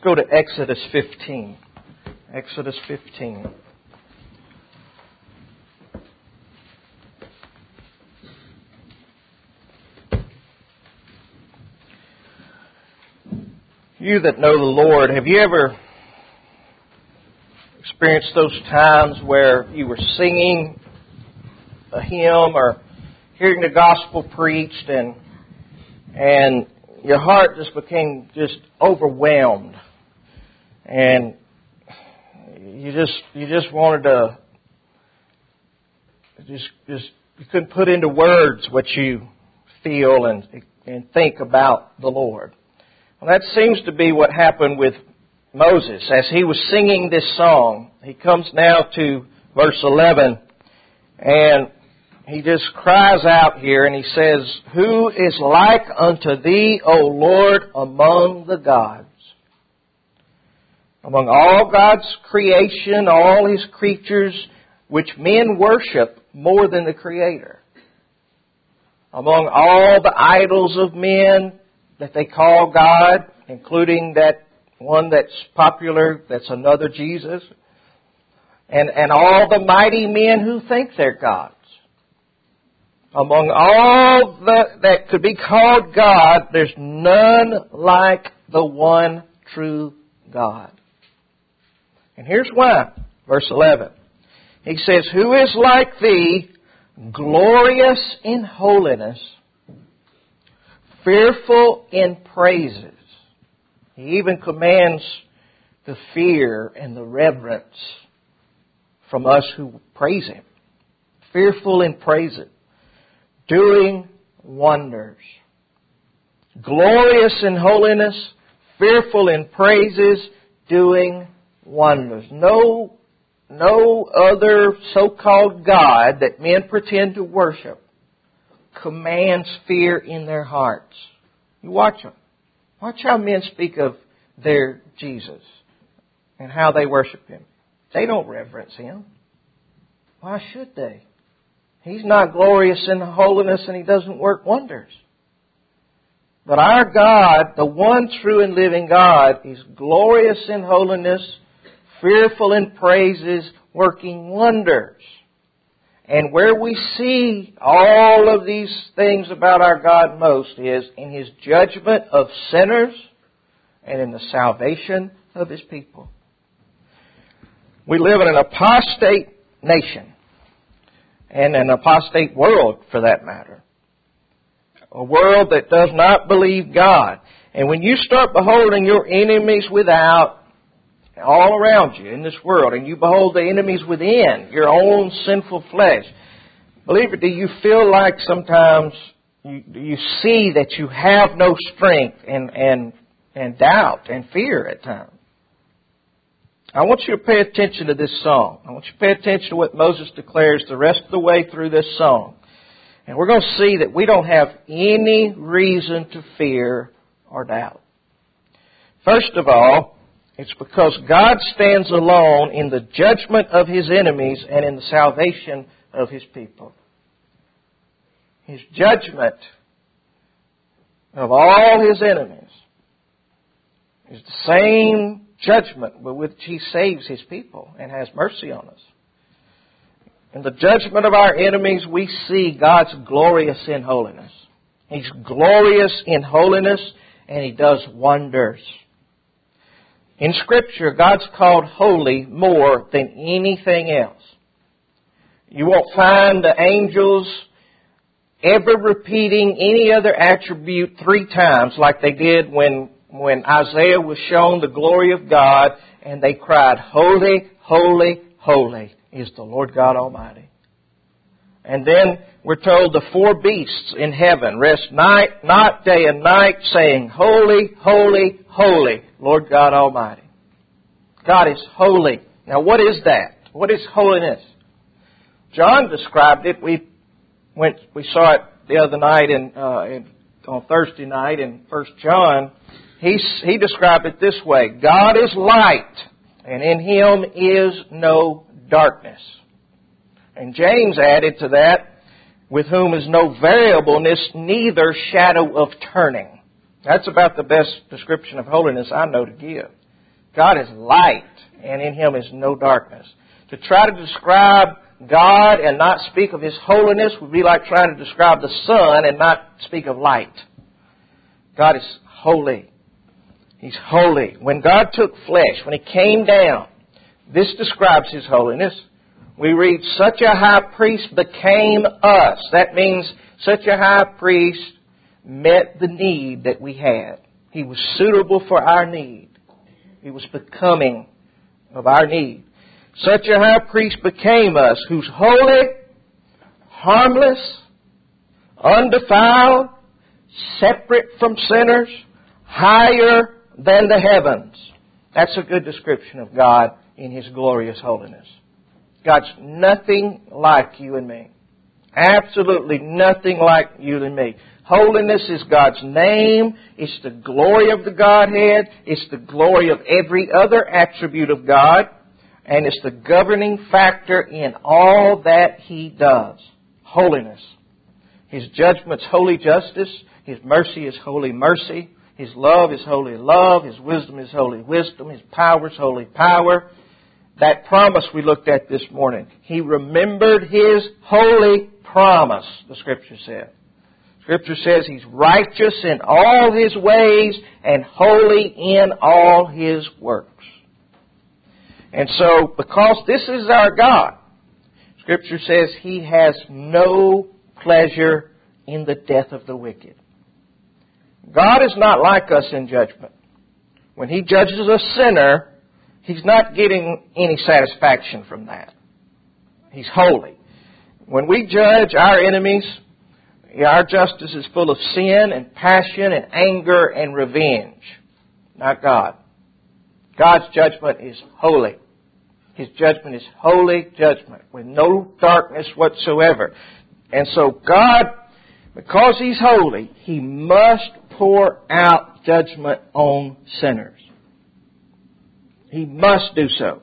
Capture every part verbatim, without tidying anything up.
go to Exodus fifteen. Exodus fifteen. You that know the Lord, have you ever experienced those times where you were singing a hymn or hearing the gospel preached and and your heart just became just overwhelmed, and you just you just wanted to just just you couldn't put into words what you feel and and think about the Lord? Well, that seems to be what happened with Moses. As he was singing this song, he comes now to verse eleven, and he just cries out here and he says, "Who is like unto thee, O Lord, among the gods?" Among all God's creation, all His creatures, which men worship more than the Creator. Among all the idols of men that they call God, including that one that's popular, that's another Jesus, and, and all the mighty men who think they're gods. Among all the, that could be called God, there's none like the one true God. And here's why. Verse eleven. He says, "Who is like thee, glorious in holiness, fearful in praises." He even commands the fear and the reverence from us who praise Him. Fearful in praises, doing wonders. Glorious in holiness, fearful in praises, doing wonders. No, no other so-called God that men pretend to worship commands fear in their hearts. You watch them. Watch how men speak of their Jesus and how they worship Him. They don't reverence Him. Why should they? He's not glorious in holiness and He doesn't work wonders. But our God, the one true and living God, is glorious in holiness, fearful in praises, working wonders. And where we see all of these things about our God most is in His judgment of sinners and in the salvation of His people. We live in an apostate nation and an apostate world, for that matter. A world that does not believe God. And when you start beholding your enemies without, all around you in this world, and you behold the enemies within, your own sinful flesh, believer, do you feel like sometimes you, you see that you have no strength and, and, and doubt and fear at times? I want you to pay attention to this song. I want you to pay attention to what Moses declares the rest of the way through this song. And we're going to see that we don't have any reason to fear or doubt. First of all, it's because God stands alone in the judgment of His enemies and in the salvation of His people. His judgment of all His enemies is the same judgment with which He saves His people and has mercy on us. In the judgment of our enemies, we see God's glorious in holiness. He's glorious in holiness and He does wonders. In Scripture, God's called holy more than anything else. You won't find the angels ever repeating any other attribute three times like they did when, when Isaiah was shown the glory of God and they cried, "Holy, holy, holy is the Lord God Almighty." And then we're told the four beasts in heaven rest night, not day and night, saying, "Holy, holy, holy, Lord God Almighty." God is holy. Now what is that? What is holiness? John described it. We went, we saw it the other night in, uh, in on Thursday night in First John. He, he described it this way: God is light, and in Him is no darkness. And James added to that, with whom is no variableness, neither shadow of turning. That's about the best description of holiness I know to give. God is light, and in Him is no darkness. To try to describe God and not speak of His holiness would be like trying to describe the sun and not speak of light. God is holy. He's holy. When God took flesh, when He came down, this describes His holiness. We read, such a high priest became us. That means such a high priest met the need that we had. He was suitable for our need. He was becoming of our need. Such a high priest became us, who's holy, harmless, undefiled, separate from sinners, higher than the heavens. That's a good description of God in His glorious holiness. God's nothing like you and me. Absolutely nothing like you and me. Holiness is God's name. It's the glory of the Godhead. It's the glory of every other attribute of God. And it's the governing factor in all that He does. Holiness. His judgment's holy justice. His mercy is holy mercy. His love is holy love. His wisdom is holy wisdom. His power is holy power. That promise we looked at this morning. He remembered His holy promise, the Scripture said. Scripture says He's righteous in all His ways and holy in all His works. And so, because this is our God, Scripture says He has no pleasure in the death of the wicked. God is not like us in judgment. When He judges a sinner, He's not getting any satisfaction from that. He's holy. When we judge our enemies, our justice is full of sin and passion and anger and revenge. Not God. God's judgment is holy. His judgment is holy judgment with no darkness whatsoever. And so God, because He's holy, He must pour out judgment on sinners. He must do so.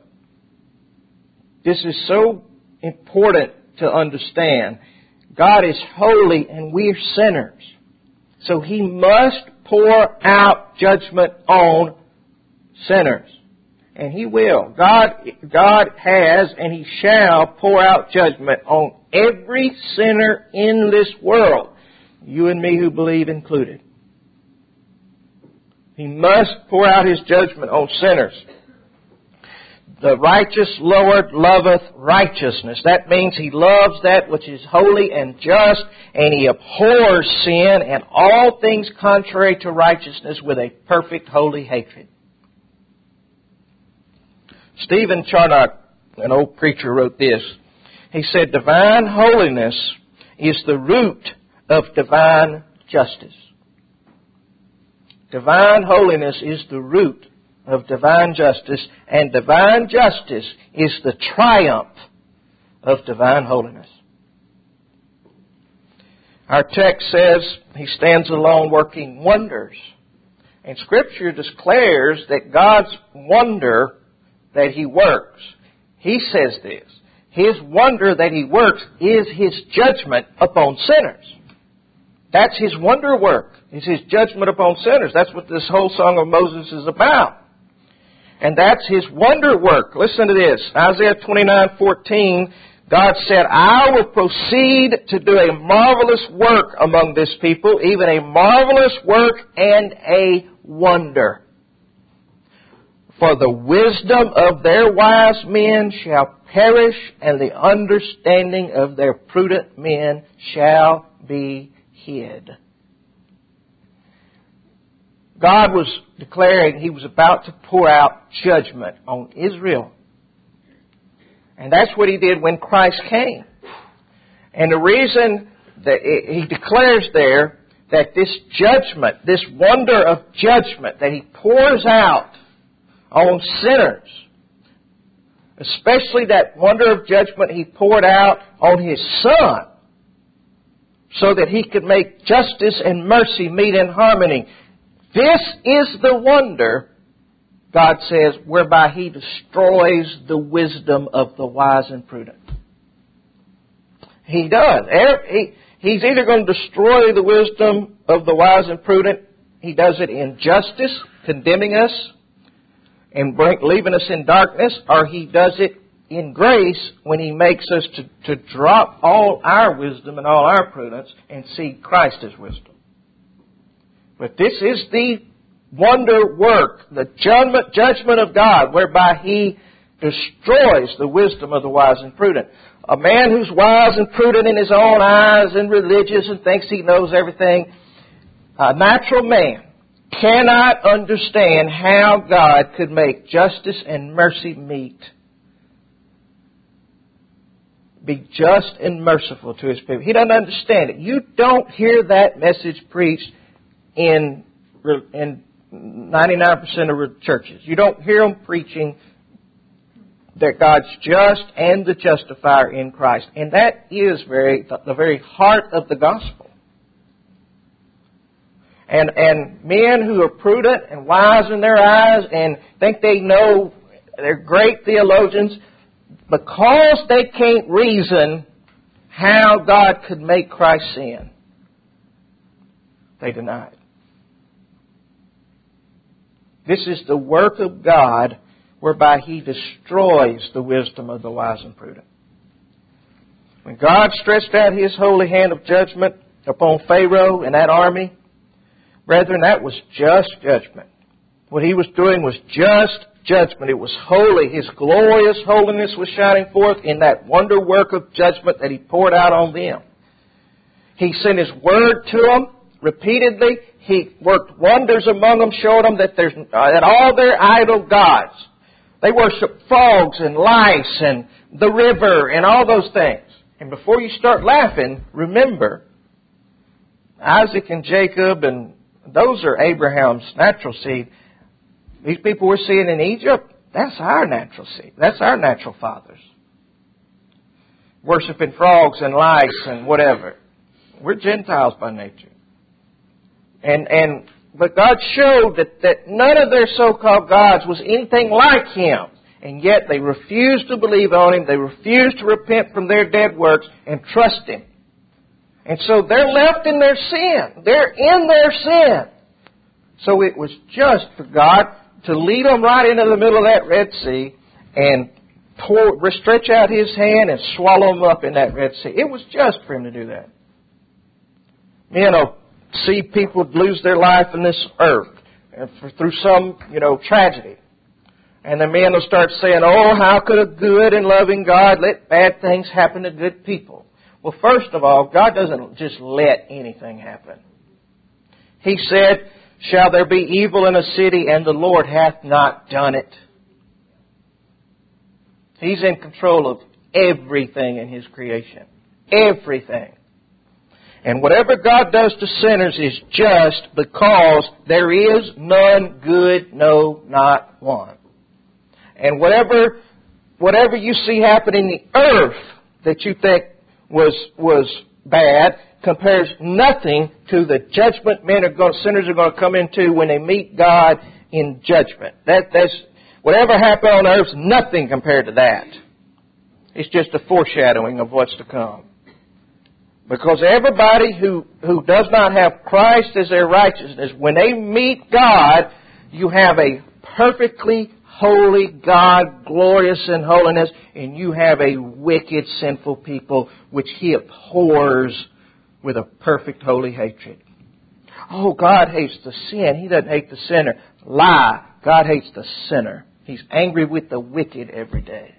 This is so important to understand. God is holy and we're sinners. So He must pour out judgment on sinners. And He will. God, God has and He shall pour out judgment on every sinner in this world. You and me who believe included. He must pour out His judgment on sinners. The righteous Lord loveth righteousness. That means He loves that which is holy and just, and He abhors sin and all things contrary to righteousness with a perfect holy hatred. Stephen Charnock, an old preacher, wrote this. He said, divine holiness is the root of divine justice. Divine holiness is the root of divine justice, and divine justice is the triumph of divine holiness. Our text says He stands alone working wonders. And Scripture declares that God's wonder that He works, He says this, His wonder that He works is His judgment upon sinners. That's His wonder work, is His judgment upon sinners. That's what this whole Song of Moses is about. And that's His wonder work. Listen to this. Isaiah twenty-nine fourteen, God said, I will proceed to do a marvelous work among this people, even a marvelous work and a wonder. For the wisdom of their wise men shall perish, and the understanding of their prudent men shall be hid. God was declaring He was about to pour out judgment on Israel. And that's what He did when Christ came. And the reason that He declares there that this judgment, this wonder of judgment that He pours out on sinners, especially that wonder of judgment He poured out on His Son, so that He could make justice and mercy meet in harmony. This is the wonder, God says, whereby He destroys the wisdom of the wise and prudent. He does. He, he's either going to destroy the wisdom of the wise and prudent. He does it in justice, condemning us, and bring, leaving us in darkness, or He does it in grace when He makes us to, to drop all our wisdom and all our prudence and see Christ as wisdom. But this is the wonder work, the judgment, judgment of God, whereby He destroys the wisdom of the wise and prudent. A man who's wise and prudent in his own eyes and religious and thinks he knows everything, a natural man cannot understand how God could make justice and mercy meet. Be just and merciful to His people. He doesn't understand it. You don't hear that message preached in, in ninety-nine percent of churches. You don't hear them preaching that God's just and the justifier in Christ. And that is very the very heart of the gospel. And, and men who are prudent and wise in their eyes and think they know, they're great theologians, because they can't reason how God could make Christ sin, they deny it. This is the work of God whereby He destroys the wisdom of the wise and prudent. When God stretched out His holy hand of judgment upon Pharaoh and that army, brethren, that was just judgment. What He was doing was just judgment. It was holy. His glorious holiness was shining forth in that wonder work of judgment that He poured out on them. He sent His word to them repeatedly. He worked wonders among them, showed them that there's uh, that all their idol gods, they worship frogs and lice and the river and all those things. And before you start laughing, remember, Isaac and Jacob, and those are Abraham's natural seed. These people we're seeing in Egypt, that's our natural seed. That's our natural fathers. Worshipping frogs and lice and whatever. We're Gentiles by nature. And and but God showed that, that none of their so-called gods was anything like Him. And yet they refused to believe on Him. They refused to repent from their dead works and trust Him. And so they're left in their sin. They're in their sin. So it was just for God to lead them right into the middle of that Red Sea and pour, stretch out His hand and swallow them up in that Red Sea. It was just for Him to do that. You know, see people lose their life in this earth through some, you know, tragedy. And the men will start saying, oh, how could a good and loving God let bad things happen to good people? Well, first of all, God doesn't just let anything happen. He said, shall there be evil in a city, and the Lord hath not done it? He's in control of everything in His creation. Everything. And whatever God does to sinners is just because there is none good, no, not one. And whatever whatever you see happen in the earth that you think was was bad compares nothing to the judgment men are going, sinners are going to come into when they meet God in judgment. That that's whatever happened on earth is nothing compared to that. It's just a foreshadowing of what's to come. Because everybody who, who does not have Christ as their righteousness, when they meet God, you have a perfectly holy God, glorious in holiness, and you have a wicked, sinful people which He abhors with a perfect holy hatred. Oh, God hates the sin. He doesn't hate the sinner. Lie. God hates the sinner. He's angry with the wicked every day.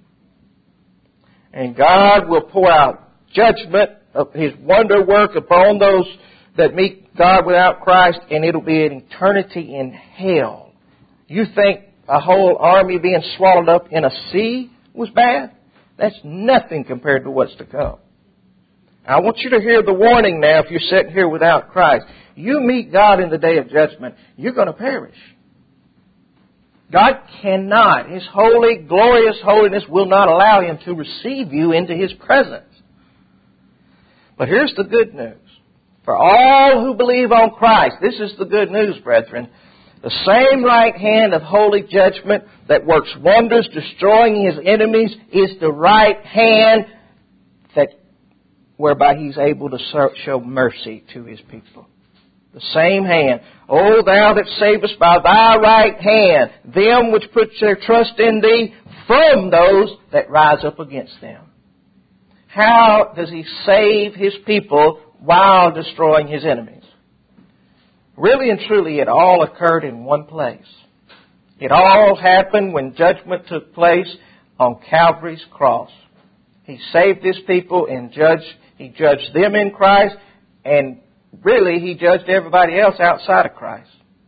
And God will pour out judgment of His wonder work upon those that meet God without Christ, and it'll be an eternity in hell. You think a whole army being swallowed up in a sea was bad? That's nothing compared to what's to come. I want you to hear the warning now if you're sitting here without Christ. You meet God in the day of judgment, you're going to perish. God cannot, His holy, glorious holiness will not allow Him to receive you into His presence. But here's the good news. For all who believe on Christ, this is the good news, brethren. The same right hand of holy judgment that works wonders destroying His enemies is the right hand that whereby He's able to show mercy to His people. The same hand. O thou that savest by thy right hand them which put their trust in thee from those that rise up against them. How does he save his people while destroying his enemies? Really and truly, it all occurred in one place. It all happened when judgment took place on Calvary's cross. He saved his people and judged, he judged them in Christ, and really he judged everybody else outside of Christ.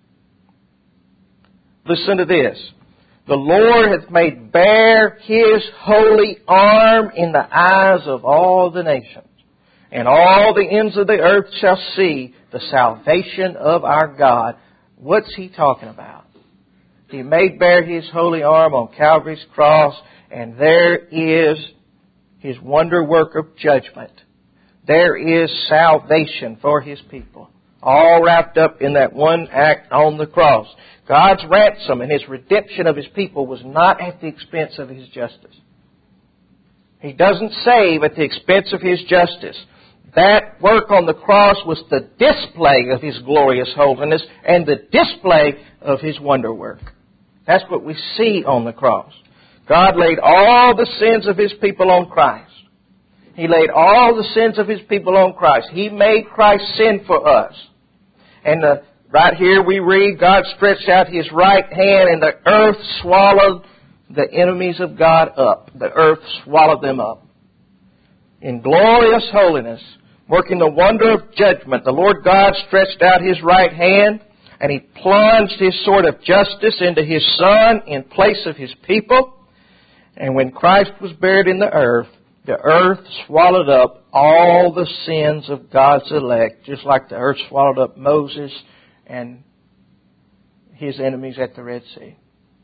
Listen to this. The Lord hath made bare his holy arm in the eyes of all the nations, and all the ends of the earth shall see the salvation of our God. What's he talking about? He made bare his holy arm on Calvary's cross, and there is his wonder work of judgment. There is salvation for his people, all wrapped up in that one act on the cross. God's ransom and his redemption of his people was not at the expense of his justice. He doesn't save at the expense of his justice. That work on the cross was the display of his glorious holiness and the display of his wonder work. That's what we see on the cross. God laid all the sins of his people on Christ. He laid all the sins of his people on Christ. He made Christ sin for us. And the, right here we read, God stretched out his right hand and the earth swallowed the enemies of God up. The earth swallowed them up. In glorious holiness, working the wonder of judgment, the Lord God stretched out his right hand and he plunged his sword of justice into his Son in place of his people. And when Christ was buried in the earth, the earth swallowed up all the sins of God's elect, just like the earth swallowed up Moses and his enemies at the Red Sea.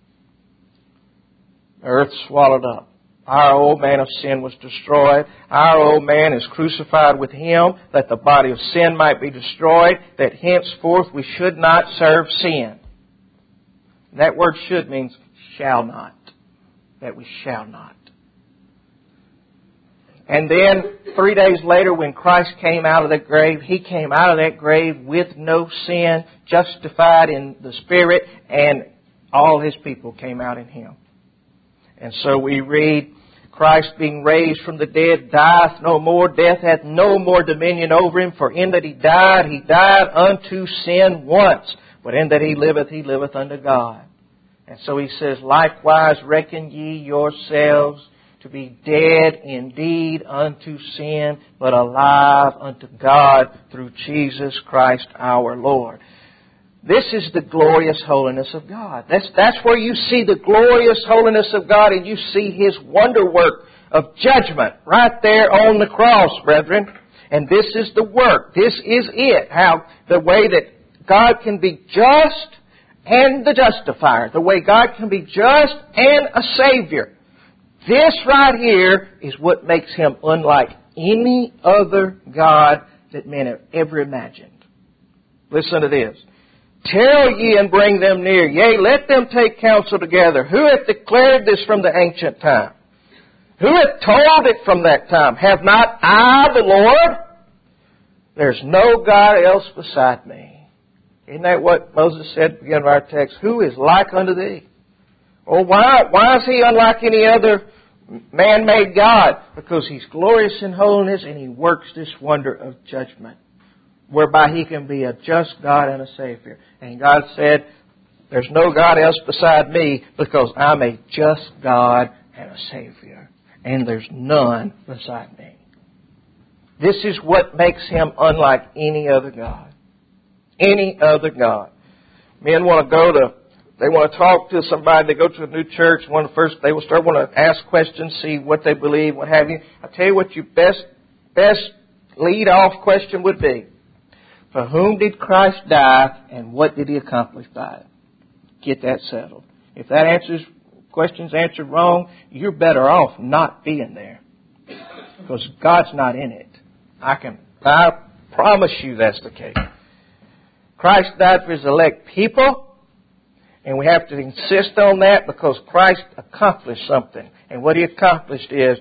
The earth swallowed up. Our old man of sin was destroyed. Our old man is crucified with him, that the body of sin might be destroyed, that henceforth we should not serve sin. That word should means shall not. That we shall not. And then three days later when Christ came out of that grave, he came out of that grave with no sin, justified in the Spirit, and all his people came out in him. And so we read, Christ being raised from the dead dieth no more, death hath no more dominion over him, for in that he died, he died unto sin once, but in that he liveth, he liveth unto God. And so he says, likewise reckon ye yourselves to be dead indeed unto sin, but alive unto God through Jesus Christ our Lord. This is the glorious holiness of God. That's, that's where you see the glorious holiness of God, and you see his wonder work of judgment right there on the cross, brethren. And this is the work. This is it. How the way that God can be just and the justifier. The way God can be just and a Savior. This right here is what makes him unlike any other God that men have ever imagined. Listen to this. Tell ye and bring them near. Yea, let them take counsel together. Who hath declared this from the ancient time? Who hath told it from that time? Have not I the Lord? There's no God else beside me. Isn't that what Moses said at the beginning of our text? Who is like unto thee? Well, why, why is he unlike any other man-made God? Because he's glorious in holiness and he works this wonder of judgment, whereby he can be a just God and a Savior. And God said, there's no God else beside me because I'm a just God and a Savior. And there's none beside me. This is what makes him unlike any other God. Any other God. Men want to go to They want to talk to somebody. They go to a new church. One of the first, they will start want to ask questions, see what they believe, what have you. I tell you what your best best lead off question would be: for whom did Christ die, and what did he accomplish by it? Get that settled. If that answers question's answered wrong, you're better off not being there, because God's not in it. I can I promise you that's the case. Christ died for his elect people. And we have to insist on that because Christ accomplished something. And what he accomplished is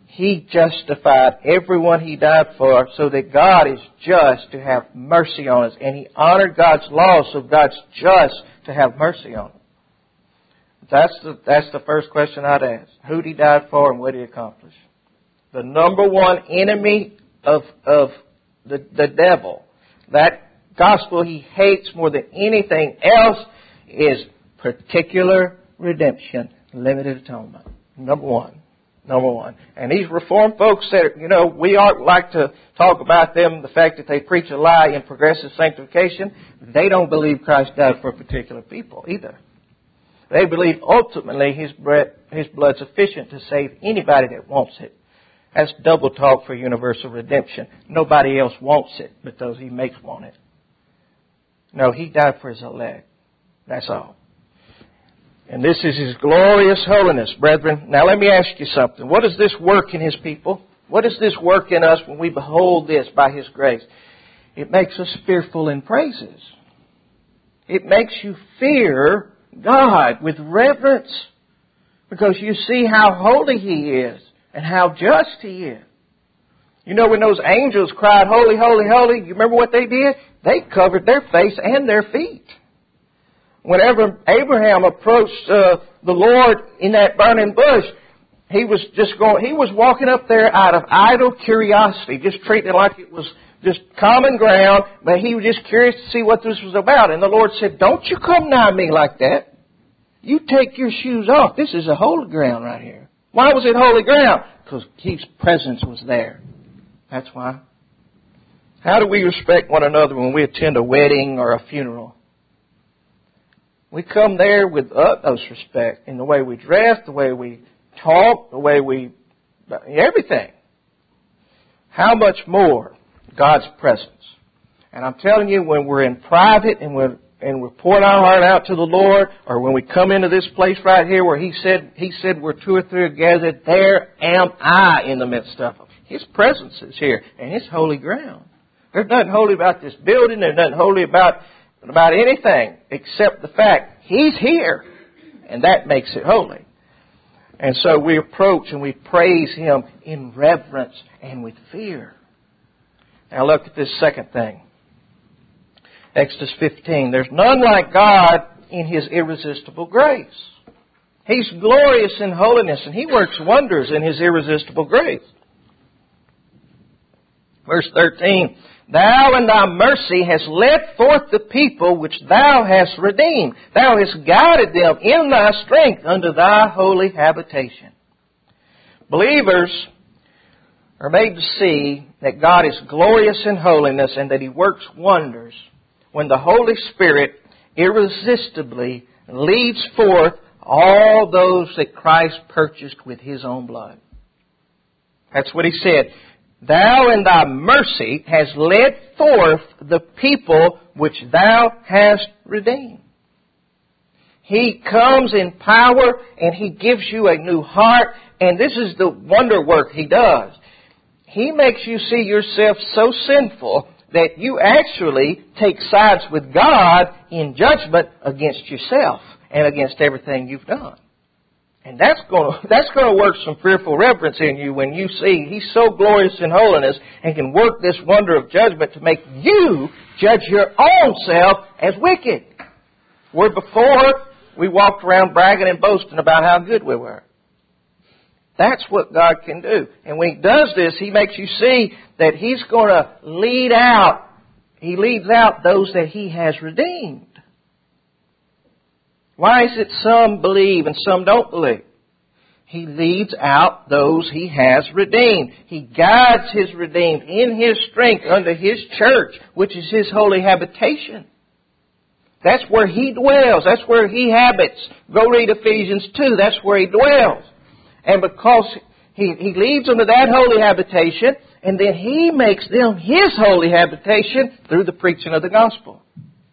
He justified everyone He died for, so that God is just to have mercy on us. And He honored God's law, so God's just to have mercy on us. That's the, that's the first question I'd ask. Who did He die for and what did He accomplish? The number one enemy of, of the, the devil, that gospel he hates more than anything else, is particular redemption, limited atonement. Number one. Number one. And these Reformed folks that, you know, we aren't like to talk about them, the fact that they preach a lie in progressive sanctification. They don't believe Christ died for particular people either. They believe ultimately His blood, His blood's sufficient to save anybody that wants it. That's double talk for universal redemption. Nobody else wants it, but those He makes want it. No, He died for His elect. That's all. And this is His glorious holiness, brethren. Now let me ask you something. What does this work in His people? What does this work in us when we behold this by His grace? It makes us fearful in praises. It makes you fear God with reverence, because you see how holy He is and how just He is. You know, when those angels cried, holy, holy, holy, you remember what they did? They covered their face and their feet. Whenever Abraham approached uh, the Lord in that burning bush, he was just going, he was walking up there out of idle curiosity, just treating it like it was just common ground, but he was just curious to see what this was about. And the Lord said, don't you come nigh me like that. You take your shoes off. This is a holy ground right here. Why was it holy ground? Because His presence was there. That's why. How do we respect one another when we attend a wedding or a funeral? We come there with utmost respect in the way we dress, the way we talk, the way we, everything. How much more God's presence? And I'm telling you, when we're in private and we're, and we're pouring our heart out to the Lord, or when we come into this place right here where He said, He said, where two or three are gathered, there am I in the midst of them. His presence is here, and it's holy ground. There's nothing holy about this building. There's nothing holy about about anything except the fact He's here, and that makes it holy. And so we approach and we praise Him in reverence and with fear. Now look at this second thing. Exodus fifteen. There's none like God in His irresistible grace. He's glorious in holiness, and He works wonders in His irresistible grace. Verse thirteen. Thou in Thy mercy hast led forth the people which Thou hast redeemed. Thou hast guided them in Thy strength unto Thy holy habitation. Believers are made to see that God is glorious in holiness and that He works wonders when the Holy Spirit irresistibly leads forth all those that Christ purchased with His own blood. That's what He said. Thou in Thy mercy hast led forth the people which Thou hast redeemed. He comes in power and He gives you a new heart. And this is the wonder work He does. He makes you see yourself so sinful that you actually take sides with God in judgment against yourself and against everything you've done. And that's going to, that's going to work some fearful reverence in you when you see He's so glorious in holiness and can work this wonder of judgment to make you judge your own self as wicked. Where before we walked around bragging and boasting about how good we were. That's what God can do. And when He does this, He makes you see that He's going to lead out, He leads out those that He has redeemed. Why is it some believe and some don't believe? He leads out those He has redeemed. He guides His redeemed in His strength unto His church, which is His holy habitation. That's where He dwells. That's where He habits. Go read Ephesians two. That's where He dwells. And because He, he leads them to that holy habitation, and then He makes them His holy habitation through the preaching of the gospel.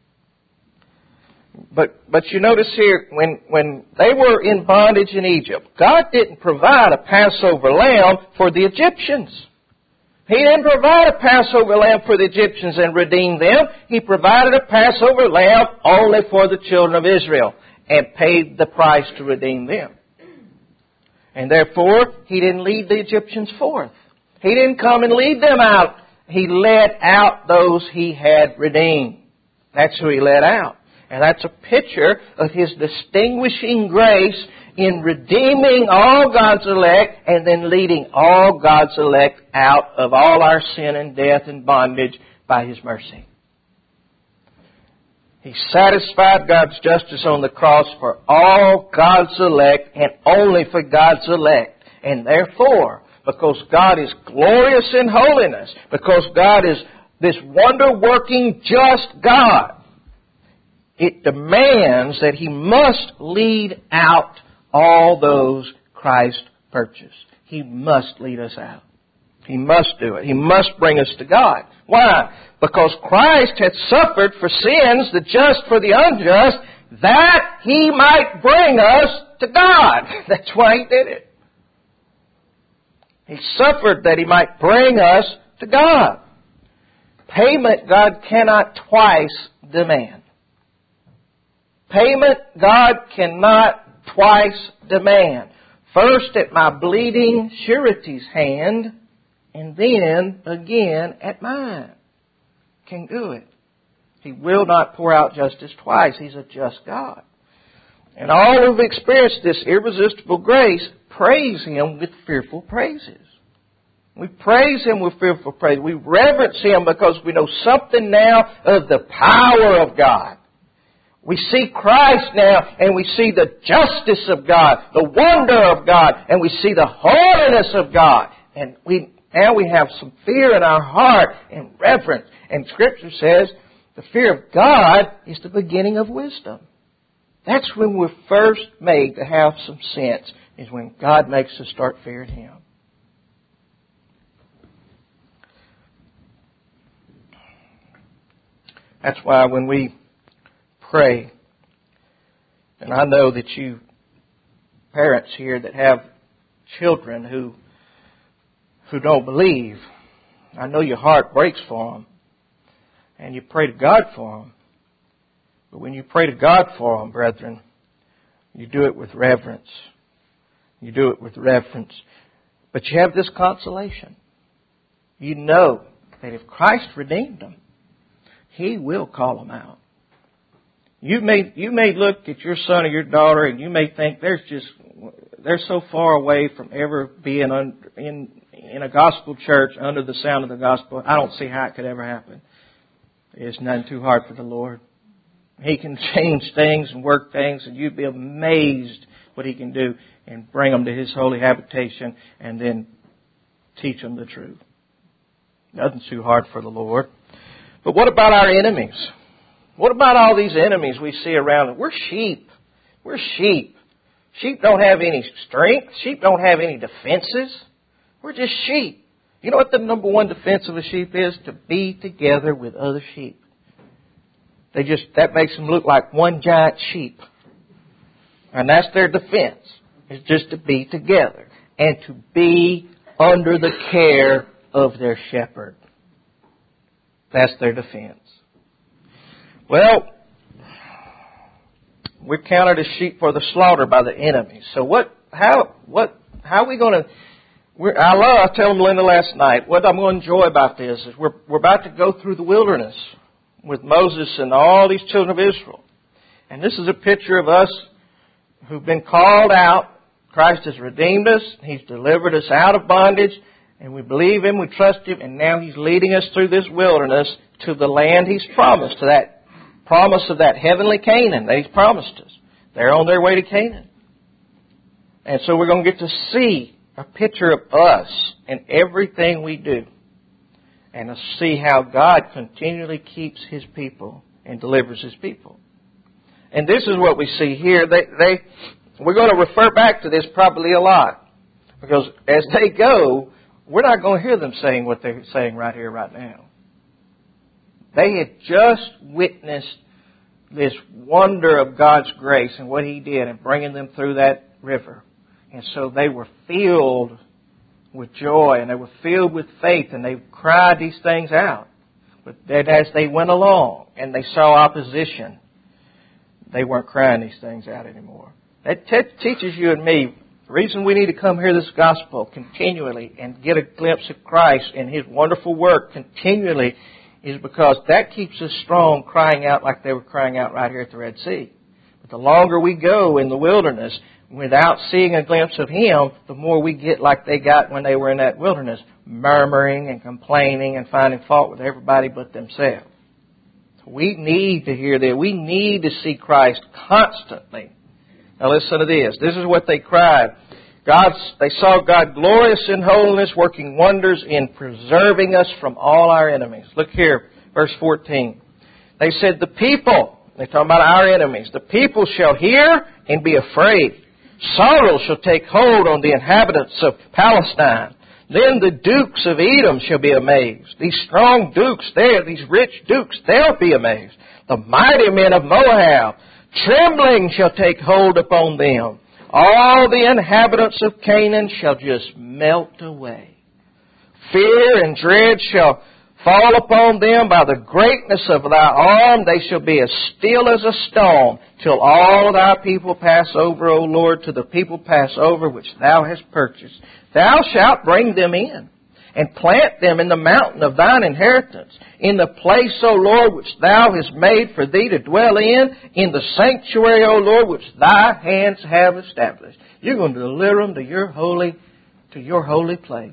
But but you notice here, when, when they were in bondage in Egypt, God didn't provide a Passover lamb for the Egyptians. He didn't provide a Passover lamb for the Egyptians and redeem them. He provided a Passover lamb only for the children of Israel and paid the price to redeem them. And therefore, He didn't lead the Egyptians forth. He didn't come and lead them out. He led out those He had redeemed. That's who He led out. And that's a picture of His distinguishing grace in redeeming all God's elect and then leading all God's elect out of all our sin and death and bondage by His mercy. He satisfied God's justice on the cross for all God's elect and only for God's elect. And therefore, because God is glorious in holiness, because God is this wonder-working, just God, it demands that He must lead out all those Christ purchased. He must lead us out. He must do it. He must bring us to God. Why? Because Christ had suffered for sins, the just for the unjust, that He might bring us to God. That's why He did it. He suffered that He might bring us to God. Payment God cannot twice demand. Payment God cannot twice demand. First at my bleeding surety's hand, and then again at mine. Can't do it. He will not pour out justice twice. He's a just God. And all who've experienced this irresistible grace praise Him with fearful praises. We praise Him with fearful praise. We reverence Him because we know something now of the power of God. We see Christ now, and we see the justice of God, the wonder of God, and we see the holiness of God. And we now we have some fear in our heart and reverence. And Scripture says the fear of God is the beginning of wisdom. That's when we're first made to have some sense, is when God makes us start fearing Him. That's why when we pray, and I know that you parents here that have children who who don't believe, I know your heart breaks for them, and you pray to God for them. But when you pray to God for them, brethren, you do it with reverence. You do it with reverence. But you have this consolation. You know that if Christ redeemed them, He will call them out. You may you may look at your son or your daughter and you may think there's just they're so far away from ever being un, in in a gospel church under the sound of the gospel. I don't see how it could ever happen. It's nothing too hard for the Lord. He can change things and work things, and you'd be amazed what He can do and bring them to His holy habitation and then teach them the truth. Nothing's too hard for the Lord. But what about our enemies? What about all these enemies we see around? We're sheep. We're sheep. Sheep don't have any strength. Sheep don't have any defenses. We're just sheep. You know what the number one defense of a sheep is? To be together with other sheep. They just, that makes them look like one giant sheep. And that's their defense. It's just to be together. And to be under the care of their shepherd. That's their defense. Well, we're counted as sheep for the slaughter by the enemy. So what, how, what, how are we going to, we're, I love, I told Melinda last night, what I'm going to enjoy about this is we're, we're about to go through the wilderness with Moses and all these children of Israel. And this is a picture of us who've been called out. Christ has redeemed us. He's delivered us out of bondage. And we believe Him, we trust Him, and now He's leading us through this wilderness to the land He's promised, to that promise of that heavenly Canaan that He's promised us. They're on their way to Canaan. And so we're going to get to see a picture of us in everything we do. And to see how God continually keeps His people and delivers His people. And this is what we see here. They, they, we're going to refer back to this probably a lot. Because as they go, we're not going to hear them saying what they're saying right here, right now. They had just witnessed this wonder of God's grace and what He did in bringing them through that river. And so they were filled with joy and they were filled with faith and they cried these things out. But then as they went along and they saw opposition, they weren't crying these things out anymore. That te- teaches you and me The reason we need to come hear this gospel continually and get a glimpse of Christ and His wonderful work continually is because that keeps us strong, crying out like they were crying out right here at the Red Sea. But the longer we go in the wilderness without seeing a glimpse of Him, the more we get like they got when they were in that wilderness, murmuring and complaining and finding fault with everybody but themselves. So we need to hear that. We need to see Christ constantly. Now listen to this. This is what they cried. God, they saw God glorious in holiness, working wonders in preserving us from all our enemies. Look here, verse fourteen. They said, the people, they're talking about our enemies, the people shall hear and be afraid. Sorrow shall take hold on the inhabitants of Palestine. Then the dukes of Edom shall be amazed. These strong dukes there, these rich dukes, they'll be amazed. The mighty men of Moab, trembling shall take hold upon them. All the inhabitants of Canaan shall just melt away. Fear and dread shall fall upon them by the greatness of thy arm. They shall be as still as a stone till all thy people pass over, O Lord, to the people pass over which thou hast purchased. Thou shalt bring them in and plant them in the mountain of thine inheritance, in the place, O Lord, which thou hast made for thee to dwell in, in the sanctuary, O Lord, which thy hands have established. You're going to deliver them to your holy, to your holy place.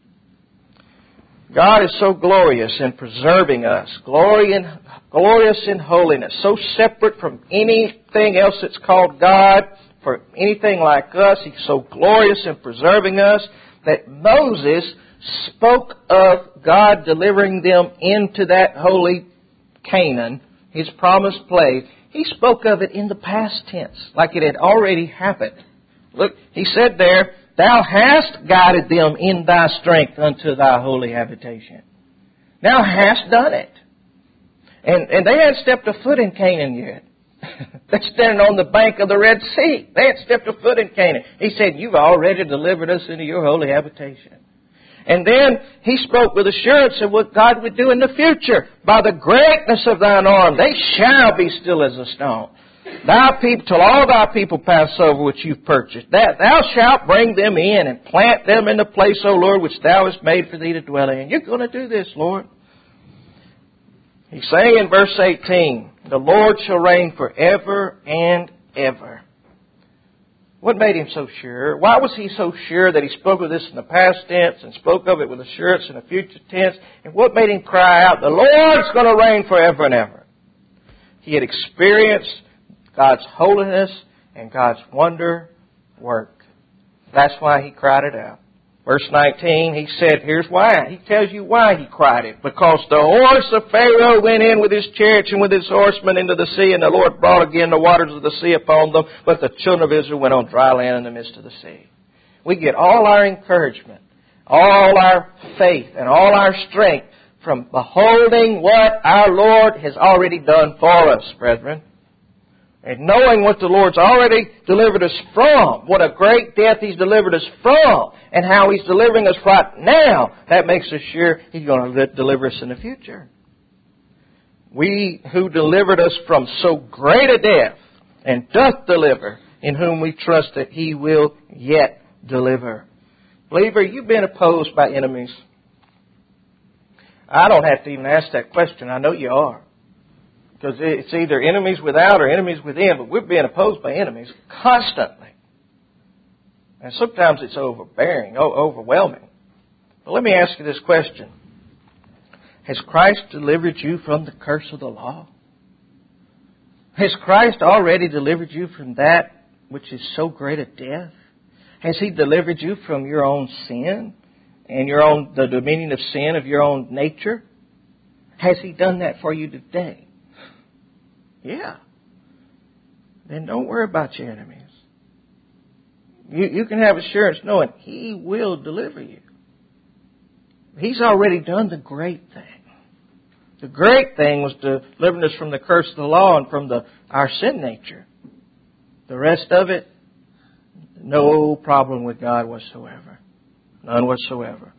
God is so glorious in preserving us, glory in, glorious in holiness, so separate from anything else that's called God, for anything like us. He's so glorious in preserving us that Moses spoke of God delivering them into that holy Canaan, His promised place. He spoke of it in the past tense, like it had already happened. Look, He said there, thou hast guided them in thy strength unto thy holy habitation. Thou hast done it. And, and they hadn't stepped a foot in Canaan yet. They're standing on the bank of the Red Sea. They hadn't stepped a foot in Canaan. He said, you've already delivered us into your holy habitation. And then He spoke with assurance of what God would do in the future. By the greatness of thine arm, they shall be still as a stone. Thy people, till all thy people pass over which you've purchased. That thou shalt bring them in and plant them in the place, O Lord, which thou hast made for thee to dwell in. You're going to do this, Lord. He's saying in verse eighteen, the Lord shall reign forever and ever. What made Him so sure? Why was He so sure that He spoke of this in the past tense and spoke of it with assurance in the future tense? And what made Him cry out, the Lord's going to reign forever and ever? He had experienced God's holiness and God's wonder work. That's why He cried it out. Verse nineteen, He said, here's why. He tells you why He cried it. Because the horse of Pharaoh went in with his chariots and with his horsemen into the sea, and the Lord brought again the waters of the sea upon them. But the children of Israel went on dry land in the midst of the sea. We get all our encouragement, all our faith, and all our strength from beholding what our Lord has already done for us, brethren. And knowing what the Lord's already delivered us from, what a great death He's delivered us from, and how He's delivering us right now, that makes us sure He's going to deliver us in the future. We who delivered us from so great a death, and doth deliver, in whom we trust that He will yet deliver. Believer, you've been opposed by enemies. I don't have to even ask that question. I know you are. Because it's either enemies without or enemies within, but we're being opposed by enemies constantly. And sometimes it's overbearing, overwhelming. But let me ask you this question. Has Christ delivered you from the curse of the law? Has Christ already delivered you from that which is so great a death? Has He delivered you from your own sin and your own the dominion of sin of your own nature? Has He done that for you today? Yeah. Then don't worry about your enemies. You, you can have assurance knowing He will deliver you. He's already done the great thing. The great thing was delivering us from the curse of the law and from the our sin nature. The rest of it, no problem with God whatsoever. None whatsoever.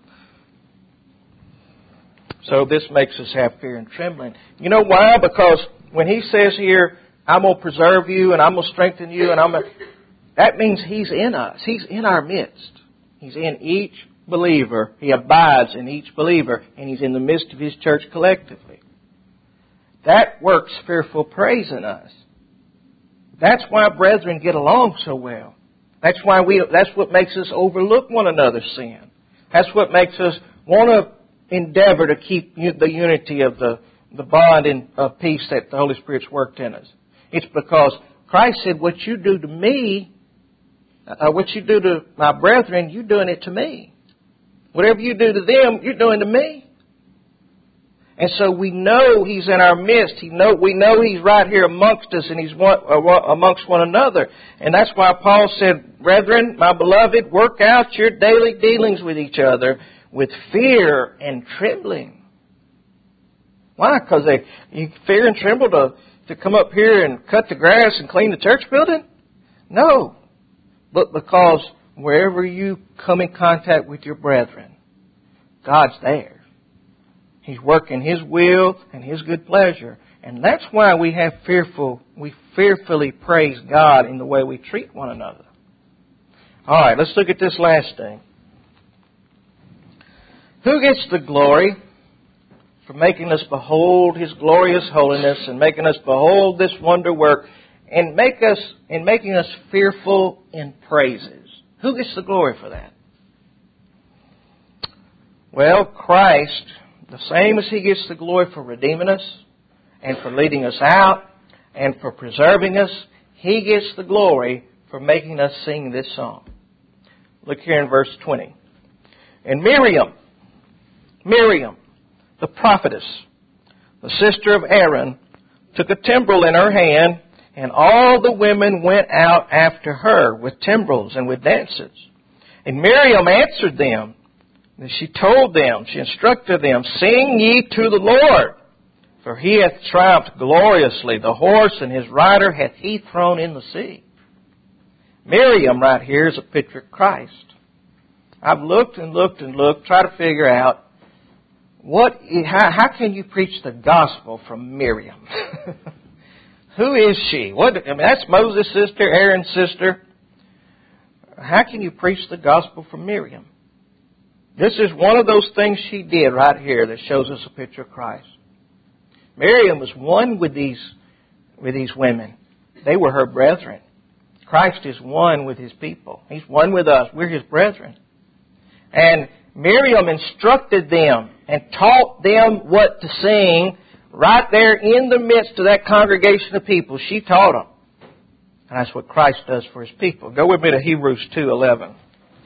So this makes us have fear and trembling. You know why? Because when He says here, I'm going to preserve you and I'm going to strengthen you and I'm going to... that means He's in us. He's in our midst. He's in each believer. He abides in each believer, and He's in the midst of His church collectively. That works fearful praise in us. That's why brethren get along so well. That's why we. That's what makes us overlook one another's sin. That's what makes us want to endeavor to keep the unity of the, the bond and of peace that the Holy Spirit's worked in us. It's because Christ said, what you do to me, uh, what you do to my brethren, you're doing it to me. Whatever you do to them, you're doing to me. And so we know He's in our midst. He know, we know He's right here amongst us, and He's one, uh, amongst one another. And that's why Paul said, brethren, my beloved, work out your daily dealings with each other with fear and trembling. Why? Because they you fear and tremble to, to come up here and cut the grass and clean the church building? No. But because wherever you come in contact with your brethren, God's there. He's working His will and His good pleasure. And that's why we have fearful, we fearfully praise God in the way we treat one another. All right, let's look at this last thing. Who gets the glory for making us behold His glorious holiness and making us behold this wonder work and make us and making us fearful in praises? Who gets the glory for that? Well, Christ, the same as He gets the glory for redeeming us and for leading us out and for preserving us, He gets the glory for making us sing this song. Look here in verse twenty. And Miriam, Miriam, the prophetess, the sister of Aaron, took a timbrel in her hand, and all the women went out after her with timbrels and with dances. And Miriam answered them, and she told them, she instructed them, sing ye to the Lord, for He hath triumphed gloriously. The horse and his rider hath He thrown in the sea. Miriam right here is a picture of Christ. I've looked and looked and looked, tried to figure out what, how, how can you preach the gospel from Miriam? Who is she? What, I mean, that's Moses' sister, Aaron's sister. How can you preach the gospel from Miriam? This is one of those things she did right here that shows us a picture of Christ. Miriam was one with these, with these women. They were her brethren. Christ is one with His people. He's one with us. We're His brethren. And Miriam instructed them and taught them what to sing right there in the midst of that congregation of people. She taught them. And that's what Christ does for His people. Go with me to Hebrews two eleven.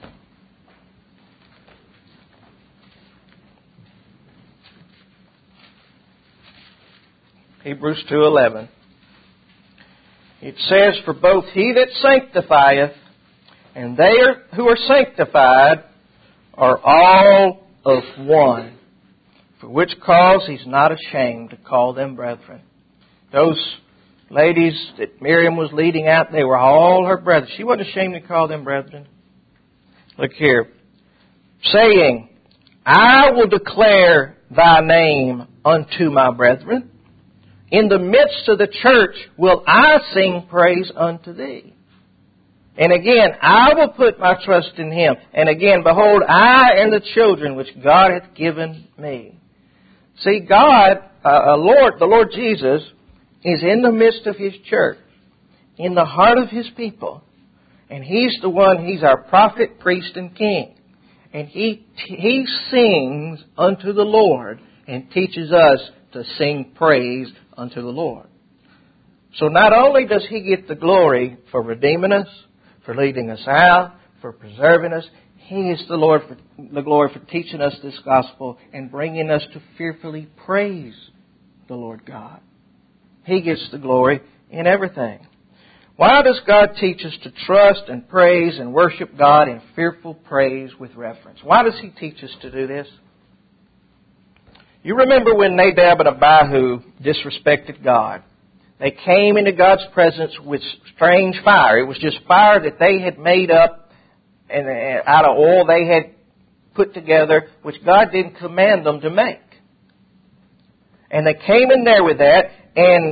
Hebrews two eleven. It says, for both He that sanctifieth and they are, who are sanctified are all of one, for which cause He's not ashamed to call them brethren. Those ladies that Miriam was leading out, they were all her brethren. She wasn't ashamed to call them brethren. Look here. Saying, I will declare Thy name unto my brethren. In the midst of the church will I sing praise unto Thee. And again, I will put my trust in Him. And again, behold, I and the children which God hath given me. See, God, uh, Lord, the Lord Jesus, is in the midst of His church, in the heart of His people. And He's the one, He's our prophet, priest, and king. And He, he sings unto the Lord and teaches us to sing praise unto the Lord. So not only does He get the glory for redeeming us, for leading us out, for preserving us, He is the Lord for the glory for teaching us this gospel and bringing us to fearfully praise the Lord God. He gets the glory in everything. Why does God teach us to trust and praise and worship God in fearful praise with reverence? Why does He teach us to do this? You remember when Nadab and Abihu disrespected God. They came into God's presence with strange fire. It was just fire that they had made up and out of oil they had put together, which God didn't command them to make. And they came in there with that, and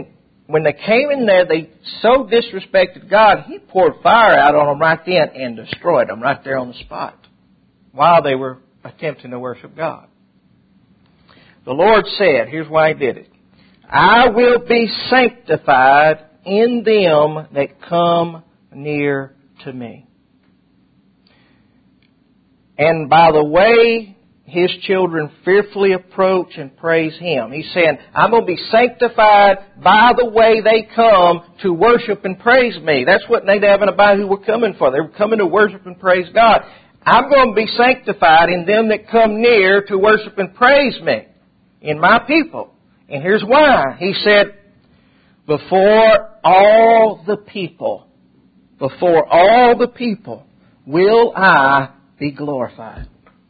when they came in there, they so disrespected God, He poured fire out on them right then and destroyed them right there on the spot while they were attempting to worship God. The Lord said, here's why He did it, I will be sanctified in them that come near to me. And by the way His children fearfully approach and praise Him, He's saying, I'm going to be sanctified by the way they come to worship and praise me. That's what Nadab and Abihu were coming for. They were coming to worship and praise God. I'm going to be sanctified in them that come near to worship and praise me, in my people. And here's why. He said, before all the people, before all the people will I be glorified.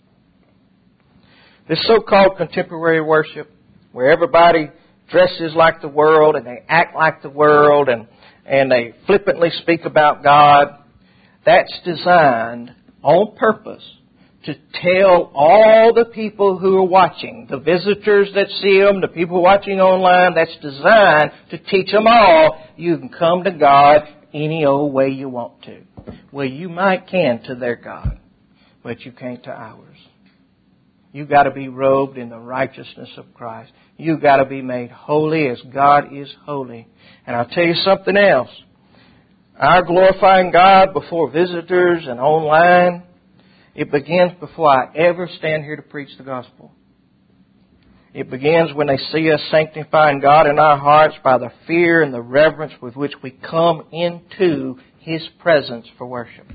This so-called contemporary worship, where everybody dresses like the world and they act like the world and, and they flippantly speak about God, that's designed on purpose to tell all the people who are watching, the visitors that see them, the people watching online, that's designed to teach them all, you can come to God any old way you want to. Well, you might can to their God, but you can't to ours. You've got to be robed in the righteousness of Christ. You've got to be made holy as God is holy. And I'll tell you something else. Our glorifying God before visitors and online, it begins before I ever stand here to preach the gospel. It begins when they see us sanctifying God in our hearts by the fear and the reverence with which we come into His presence for worship.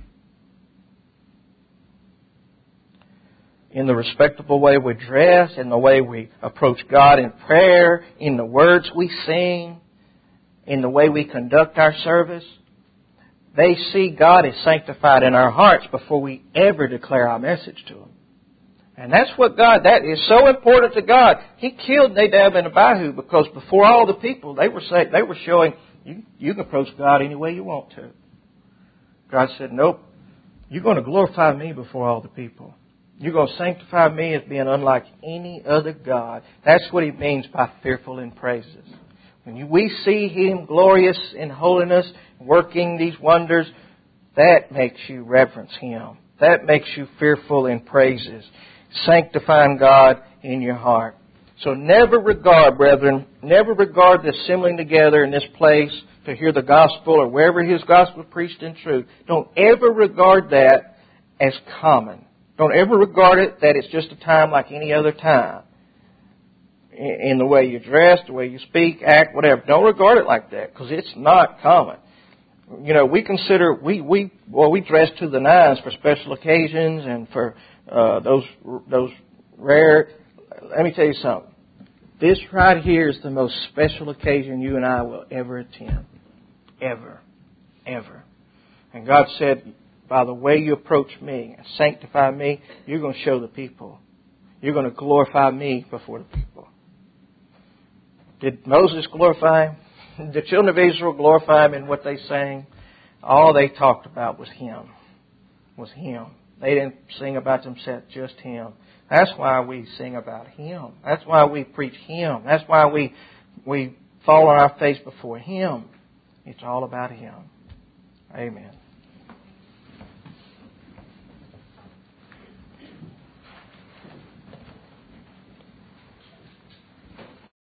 In the respectable way we dress, in the way we approach God in prayer, in the words we sing, in the way we conduct our service, they see God is sanctified in our hearts before we ever declare our message to Him. And that's what God, that is so important to God. He killed Nadab and Abihu because before all the people, they were saying, they were showing, you, you can approach God any way you want to. God said, nope, you're going to glorify me before all the people. You're going to sanctify me as being unlike any other God. That's what He means by fearful in praises. When we see Him glorious in holiness, working these wonders, that makes you reverence Him. That makes you fearful in praises. Sanctifying God in your heart. So never regard, brethren, never regard the assembling together in this place to hear the gospel or wherever His gospel is preached in truth. Don't ever regard that as common. Don't ever regard it that it's just a time like any other time. In the way you dress, the way you speak, act, whatever. Don't regard it like that because it's not common. You know, we consider, we, we, well, we dress to the nines for special occasions and for uh, those, those rare, let me tell you something. This right here is the most special occasion you and I will ever attend. Ever. Ever. And God said, by the way you approach me and sanctify me, you're going to show the people. You're going to glorify me before the people. Did Moses glorify Him? Did the children of Israel glorify Him in what they sang? All they talked about was Him. Was Him. They didn't sing about themselves, just Him. That's why we sing about Him. That's why we preach Him. That's why we we fall on our face before Him. It's all about Him. Amen.